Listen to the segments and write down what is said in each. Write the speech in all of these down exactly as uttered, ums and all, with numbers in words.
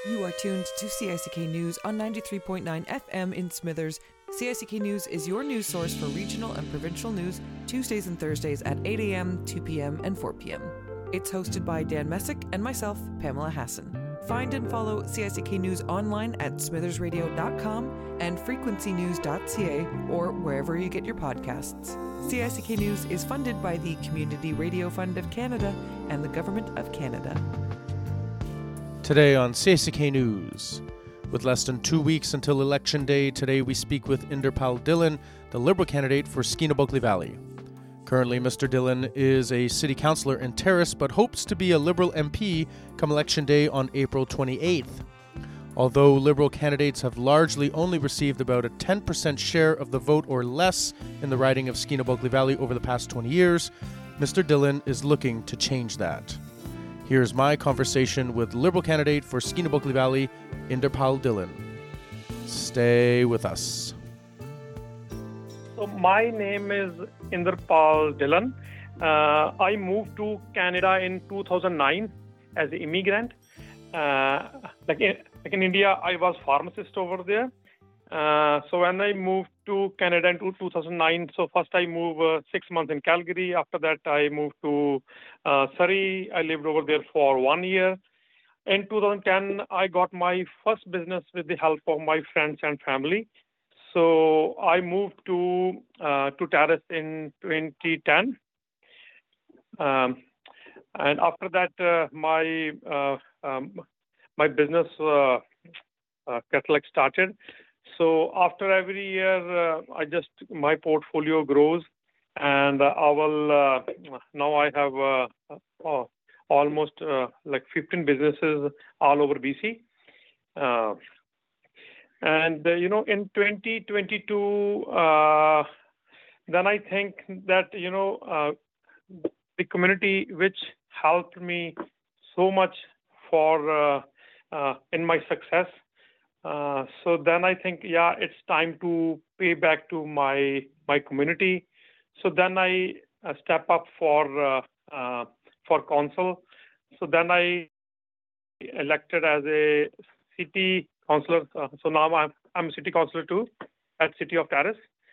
You are tuned to C I C K News on ninety-three point nine F M in Smithers. C I C K News is your news source for regional and provincial news, Tuesdays and Thursdays at eight a.m., two p.m., and four p.m. It's hosted by Dan Messick and myself, Pamela Hassan. Find and follow C I C K News online at smithers radio dot com and frequency news dot c a or wherever you get your podcasts. C I C K News is funded by the Community Radio Fund of Canada and the Government of Canada. Today on C I C K News. With less than two weeks until Election Day, today we speak with Inderpal Dhillon, the Liberal candidate for Skeena-Bulkley Valley. Currently, Mister Dhillon is a city councillor in Terrace, but hopes to be a Liberal M P come Election Day on April twenty-eighth. Although Liberal candidates have largely only received about a ten percent share of the vote or less in the riding of Skeena-Bulkley Valley over the past twenty years, Mister Dhillon is looking to change that. Here's my conversation with Liberal candidate for Skeena-Bulkley Valley, Inderpal Dhillon. Stay with us. So my name is Inderpal Dhillon. Uh, I moved to Canada in two thousand nine as an immigrant. Uh, like, in, like in India, I was pharmacist over there. Uh, so when I moved to Canada in two thousand nine, so first I moved uh, six months in Calgary. After that, I moved to uh, Surrey. I lived over there for one year. In two thousand ten, I got my first business with the help of my friends and family. So I moved to uh, to Terrace in twenty ten. Um, and after that, uh, my uh, um, my business uh, uh, Catholic started. So after every year, uh, I just my portfolio grows, and uh, I will uh, now I have uh, uh, almost uh, like fifteen businesses all over B C. Uh, and uh, you know, in twenty twenty-two, uh, then I think that you know uh, the community which helped me so much for uh, uh, in my success. Uh, so then I think, yeah, it's time to pay back to my my community. So then I uh, step up for uh, uh, for council. So then I elected as a city councillor. Uh, so now I'm I'm a city councillor too at City of Terrace.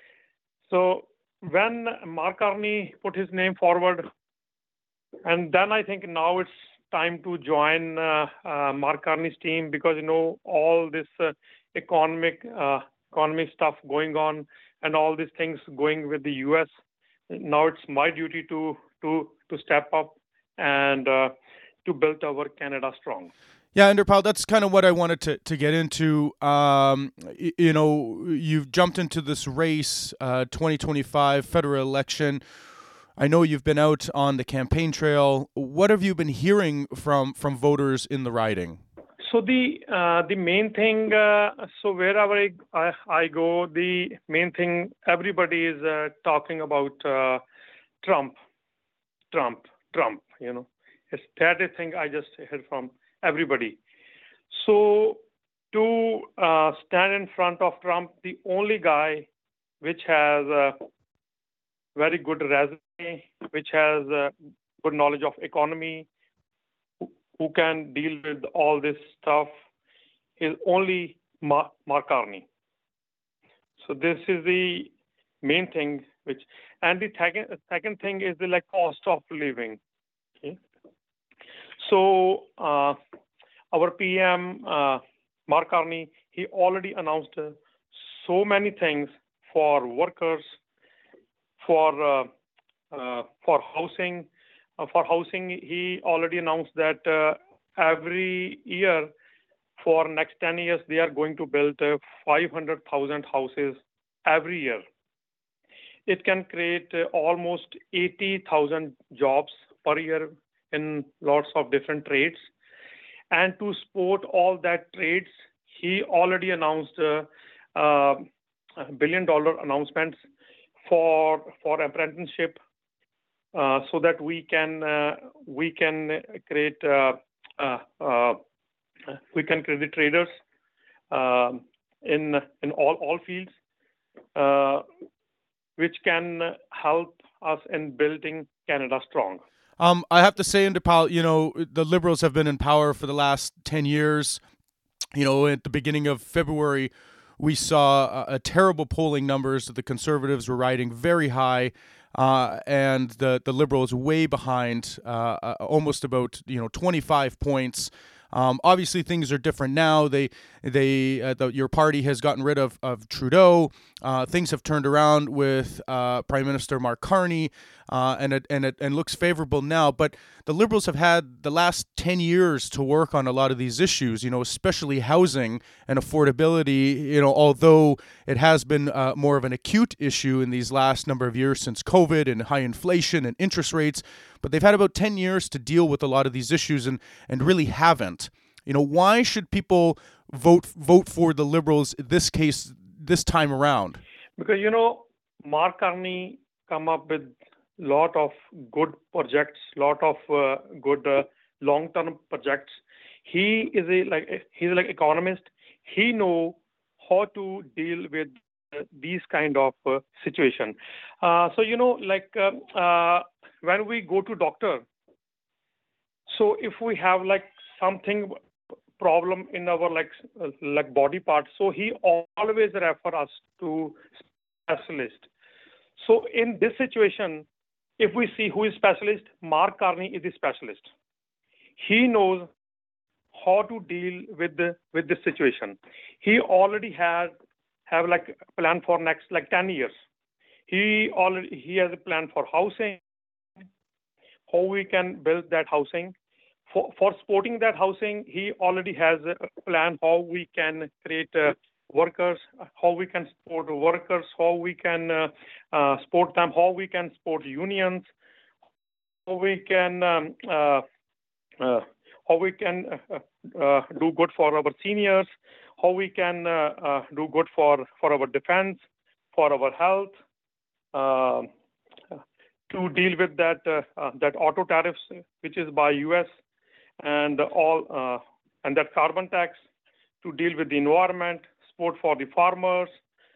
So when Mark Carney put his name forward, and then I think now it's time to join uh, uh, Mark Carney's team, because you know all this uh, economic uh, economic stuff going on and all these things going with the U S. Now it's my duty to to to step up and uh, to build our Canada strong. Yeah, Inderpal, that's kind of what I wanted to, to get into. Um, you, you know, you've jumped into this race, uh, twenty twenty-five federal election. I know you've been out on the campaign trail. What have you been hearing from, from voters in the riding? So the uh, the main thing, uh, so wherever I, I, I go, the main thing, everybody is uh, talking about uh, Trump, Trump, Trump, you know. It's that thing I just heard from everybody. So to uh, stand in front of Trump, the only guy which has a very good resume, which has uh, good knowledge of economy, who, who can deal with all this stuff, is only Mark, Mark Carney. So this is the main thing. Which and the second second thing is the like cost of living. Okay. So uh, our P M uh, Mark Carney, he already announced uh, so many things for workers, for uh, uh, for housing. Uh, for housing, he already announced that uh, every year for next ten years, they are going to build uh, five hundred thousand houses every year. It can create uh, almost eighty thousand jobs per year in lots of different trades. And to support all that trades, he already announced uh, uh, billion dollar announcements for for apprenticeship, uh, so that we can uh, we can create uh, uh, uh, we can create the traders uh, in in all all fields, uh, which can help us in building Canada strong. Um, I have to say, Inderpal, you know, the Liberals have been in power for the last ten years. you know, at the beginning of February, we saw a, a terrible polling numbers. The Conservatives were riding very high, uh, and the the Liberals way behind, uh, uh, almost about you know twenty-five points. Um, obviously, things are different now. They, they, uh, the, your party has gotten rid of of Trudeau. Uh, things have turned around with uh, Prime Minister Mark Carney, uh, and it and it and looks favorable now. But the Liberals have had the last ten years to work on a lot of these issues. You know, especially housing and affordability. You know, although it has been uh, more of an acute issue in these last number of years since COVID and high inflation and interest rates. But they've had about ten years to deal with a lot of these issues and, and really haven't. You know, why should people vote vote for the Liberals in this case this time around? Because, you know, Mark Carney come up with lot of good projects, lot of uh, good uh, long-term projects. He is a like he's like economist. He know how to deal with uh, these kind of uh, situation. Uh, so, you know, like uh, uh, when we go to doctor, so if we have like something problem in our like uh, like body part, so he always refer us to specialist. So in this situation, if we see who is specialist, Mark Carney is the specialist. He knows how to deal with the with this situation. He already had have like a plan for next like ten years. He already he has a plan for housing, how we can build that housing. For, for supporting that housing, he already has a plan how we can create uh, workers, how we can support workers, how we can uh, uh, support them, how we can support unions, how we can um, uh, uh, how we can uh, uh, do good for our seniors, how we can uh, uh, do good for, for our defense, for our health, uh, to deal with that uh, uh, that auto tariffs, which is by U S, and all uh, and that carbon tax, to deal with the environment, support for the farmers.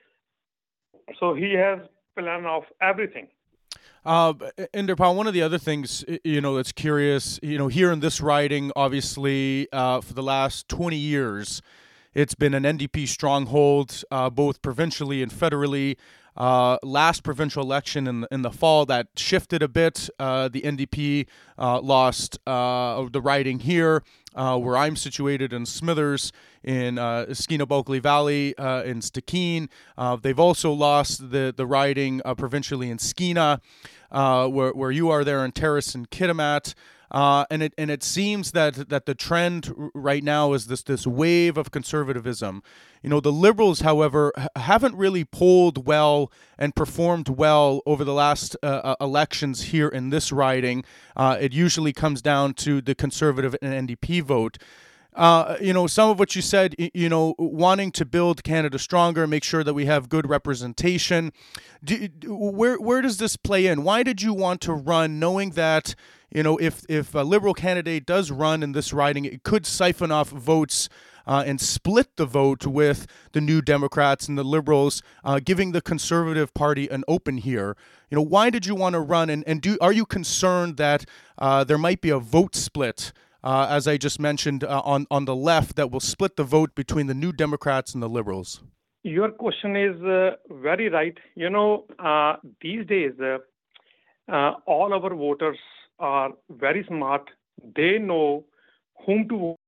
So he has plan of everything. Uh, Inderpal, one of the other things, you know, that's curious, you know, here in this riding, obviously, uh, for the last twenty years, it's been an N D P stronghold, uh, both provincially and federally. Uh, last provincial election in the, in the fall, that shifted a bit. Uh, the N D P uh, lost uh, the riding here, uh, where I'm situated in Smithers, in uh, Skeena-Bulkley Valley, uh, in Stikine. Uh, they've also lost the the riding uh, provincially in Skeena, uh, where where you are there in Terrace and Kitimat. Uh, and it and it seems that that the trend right now is this this wave of conservatism. You know, the Liberals, however, haven't really polled well and performed well over the last uh, elections here in this riding. Uh, it usually comes down to the Conservative and N D P vote. Uh, you know, some of what you said, you know, wanting to build Canada stronger, make sure that we have good representation. Do, where where does this play in? Why did you want to run, knowing that, you know, if if a Liberal candidate does run in this riding, it could siphon off votes uh, and split the vote with the New Democrats and the Liberals, uh, giving the Conservative Party an open here. You know, why did you want to run? And, and do are you concerned that uh, there might be a vote split, uh, as I just mentioned, uh, on, on the left, that will split the vote between the New Democrats and the Liberals? Your question is uh, very right. You know, uh, these days, uh, uh, all our voters are very smart. They know whom to vote.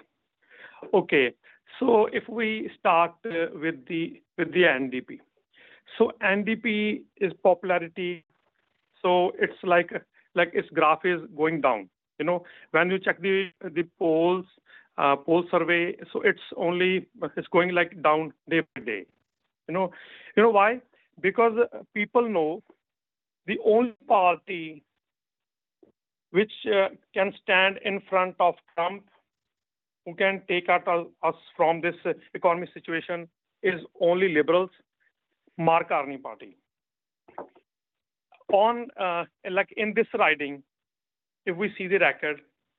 Okay, so if we start uh, with the with the N D P, so N D P is popularity. So it's like like its graph is going down. You know, when you check the the polls, uh, poll survey, so it's only it's going like down day by day. You know, you know why? Because people know the only party which uh, can stand in front of Trump, who can take out us from this uh, economic situation, is only Liberals, Mark Carney party. On uh, like in this riding, if we see the record,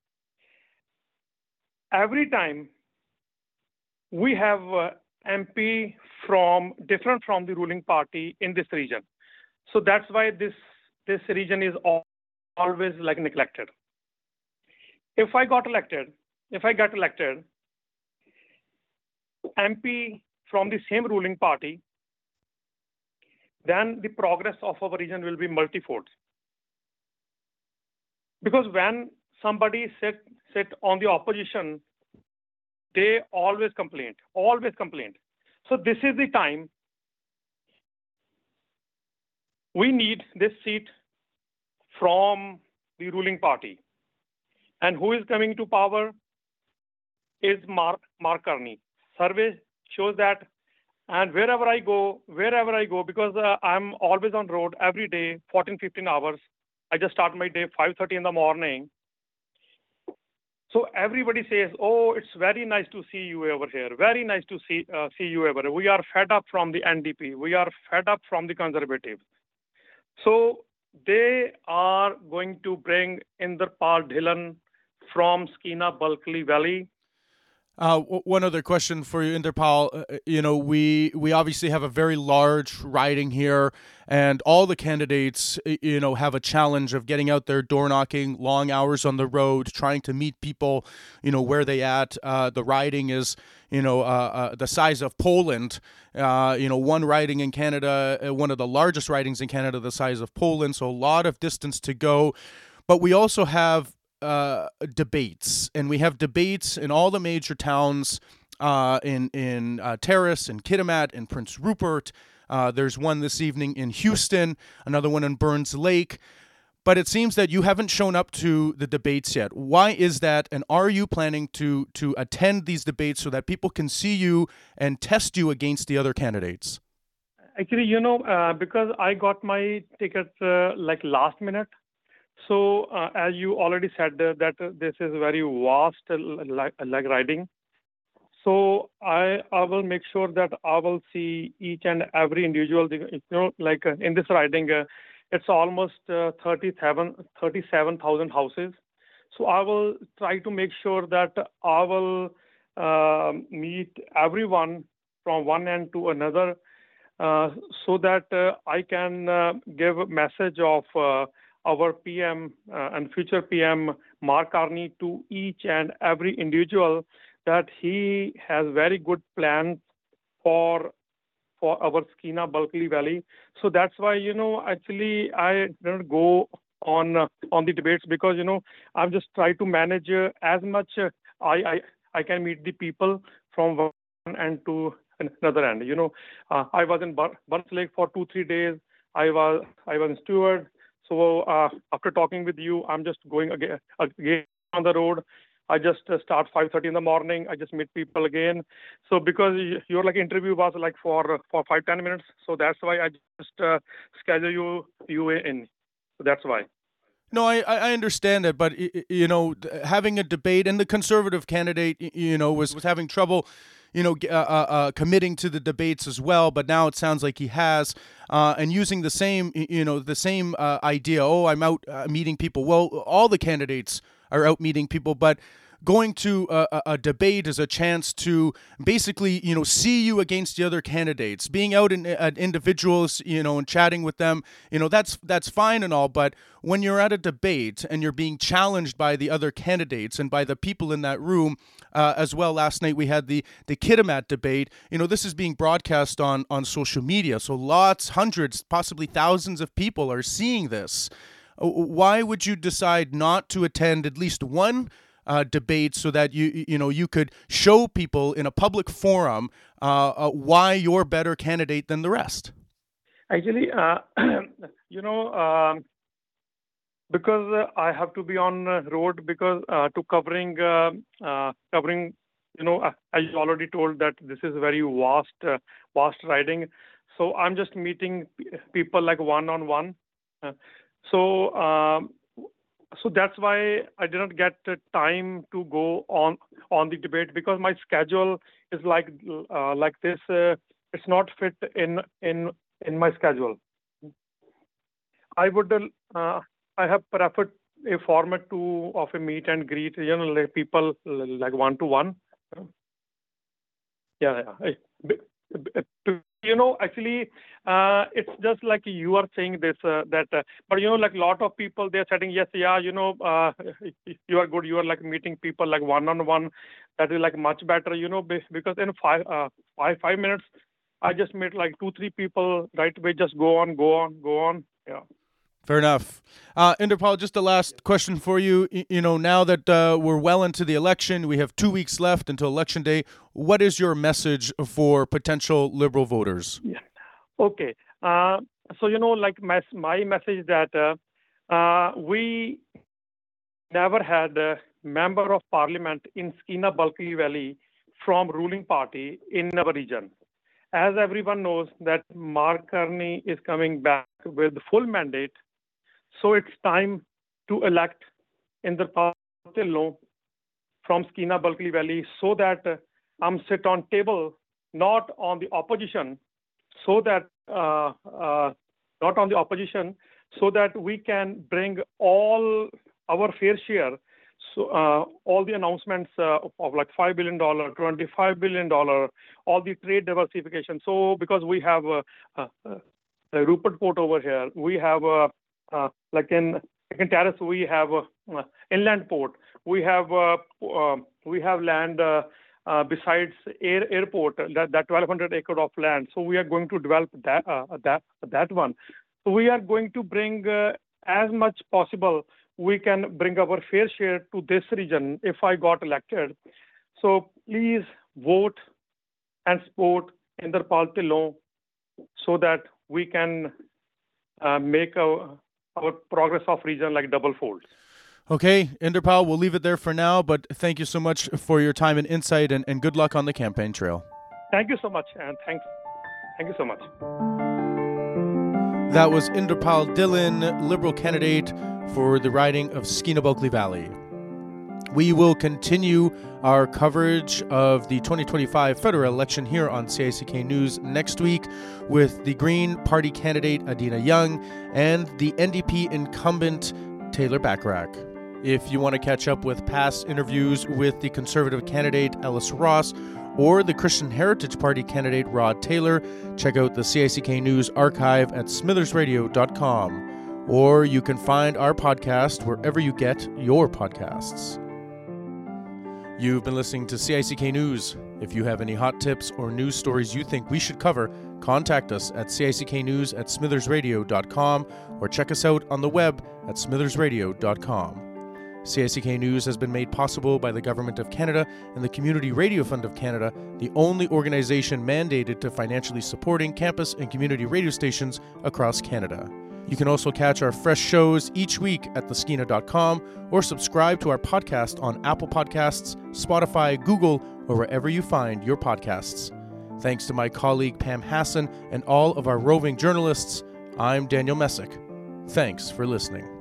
every time we have uh, M P from different from the ruling party in this region. So that's why this this region is all, always like neglected. If I got elected, if I got elected, M P from the same ruling party, then the progress of our region will be multifold. Because when somebody sit sit on the opposition, they always complain, always complain. So this is the time we need this seat from the ruling party. And who is coming to power is Mark, Mark Carney. Survey shows that, and wherever I go, wherever I go, because uh, I'm always on road every day, fourteen, fifteen hours. I just start my day five thirty in the morning. So everybody says, oh, it's very nice to see you over here. Very nice to see uh, see you over here. We are fed up from the N D P. We are fed up from the Conservatives. So they are going to bring Inderpal Dhillon from Skeena Bulkley Valley. Uh, w- one other question for you, Inderpal. Uh, you know, we we obviously have a very large riding here, and all the candidates, you know, have a challenge of getting out there, door knocking, long hours on the road, trying to meet people, you know, where they at. Uh, the riding is, you know, uh, uh, the size of Poland. Uh, you know, one riding in Canada, uh, one of the largest ridings in Canada, the size of Poland. So a lot of distance to go, but we also have Uh, debates, and we have debates in all the major towns, uh, in in uh, Terrace, in Kitimat, in Prince Rupert. Uh, there's one this evening in Houston, another one in Burns Lake. But it seems that you haven't shown up to the debates yet. Why is that? And are you planning to to attend these debates so that people can see you and test you against the other candidates? Actually, you know, uh, because I got my ticket uh, like last minute. So, uh, as you already said, uh, that uh, this is very vast, uh, like, like riding. So, I I will make sure that I will see each and every individual. You know, like uh, in this riding, uh, it's almost uh, thirty-seven thousand houses. So, I will try to make sure that I will uh, meet everyone from one end to another, uh, so that uh, I can uh, give a message of Uh, our P M uh, and future P M Mark Carney to each and every individual that he has very good plans for for our Skeena Bulkley Valley. So that's why, you know, actually I didn't go on uh, on the debates because, you know, I'm just trying to manage uh, as much uh, I, I I can meet the people from one end to another end. You know, uh, I was in Bur- Burns Lake for two three days. I was I was in Stewart. So uh, after talking with you, I'm just going again, again on the road. I just uh, start five thirty in the morning. I just meet people again. So because your like interview was like for for five ten minutes, so that's why I just uh, schedule you you in. So that's why. No, I, I understand that, but you know, having a debate, and the Conservative candidate, you know, was, was having trouble, you know, uh, uh, committing to the debates as well. But now it sounds like he has, uh, and using the same, you know, the same uh, idea. Oh, I'm out uh, meeting people. Well, all the candidates are out meeting people, but going to a, a debate is a chance to basically, you know, see you against the other candidates. Being out in uh, individuals, you know, and chatting with them, you know, that's that's fine and all. But when you're at a debate and you're being challenged by the other candidates and by the people in that room, uh, as well. Last night we had the the Kitimat debate. You know, this is being broadcast on on social media, so lots, hundreds, possibly thousands of people are seeing this. Why would you decide not to attend at least one Uh, debate so that you you know you could show people in a public forum uh, uh, why you're a better candidate than the rest? Actually, uh, you know, um, because uh, I have to be on uh, road because uh, to covering uh, uh, covering, you know, uh, as you already told that this is very vast uh, vast riding. So I'm just meeting p- people like one on one. Uh, So. Um, So that's why I didn't get the time to go on on the debate because my schedule is like uh, like this. Uh, it's not fit in in in my schedule. I would uh, I have preferred a format to of a meet and greet. You know, like people like one to one. Yeah, yeah. You know, actually, uh, it's just like you are saying this, uh, that, uh, but you know, like a lot of people, they're saying, yes, yeah, you know, uh, you are good. You are like meeting people like one-on-one. That is like much better, you know, because in five, uh, five, five minutes, I just met like two, three people right away. Just go on, go on, go on. Yeah. Fair enough. Uh, Inderpal, just a last question for you. You know, now that uh, we're well into the election, we have two weeks left until Election Day. What is your message for potential Liberal voters? Yeah. Okay. Uh, so, you know, like my, my message that uh, uh, we never had a member of parliament in Skeena-Bulkley Valley from ruling party in our region. As everyone knows that Mark Carney is coming back with full mandate. So it's time to elect Inderpal Dhillon from Skeena-Bulkley Valley so that uh, I'm sit on table, not on the opposition, so that uh, uh, not on the opposition, so that we can bring all our fair share. So uh, all the announcements uh, of like five billion dollars, twenty-five billion dollars, all the trade diversification. So because we have uh, uh, uh, Rupert Port over here, we have uh, uh, like in in Terrace, we have uh, uh, inland port, we have uh, uh, we have land uh, uh, besides air airport, that that twelve hundred acre of land. So we are going to develop that uh, that that one. So we are going to bring uh, as much possible. We can bring our fair share to this region if I got elected. So please vote and support Inderpal Dhillon so that we can uh, make our, our progress of region like double fold. Okay, Inderpal, we'll leave it there for now, but thank you so much for your time and insight, and, and good luck on the campaign trail. Thank you so much, and thanks. Thank you so much. That was Inderpal Dhillon, Liberal candidate for the riding of Skeena-Bulkley Valley. We will continue our coverage of the twenty twenty-five federal election here on C I C K News next week with the Green Party candidate Adina Young and the N D P incumbent Taylor Bachrach. If you want to catch up with past interviews with the Conservative candidate Ellis Ross or the Christian Heritage Party candidate Rod Taylor, check out the C I C K News archive at smithers radio dot com. Or you can find our podcast wherever you get your podcasts. You've been listening to C I C K News. If you have any hot tips or news stories you think we should cover, contact us at C I C K News at smithers radio dot com or check us out on the web at smithers radio dot com. C I C K News has been made possible by the Government of Canada and the Community Radio Fund of Canada, the only organization mandated to financially supporting campus and community radio stations across Canada. You can also catch our fresh shows each week at the skeena dot com or subscribe to our podcast on Apple Podcasts, Spotify, Google, or wherever you find your podcasts. Thanks to my colleague Pam Hassan and all of our roving journalists, I'm Daniel Messick. Thanks for listening.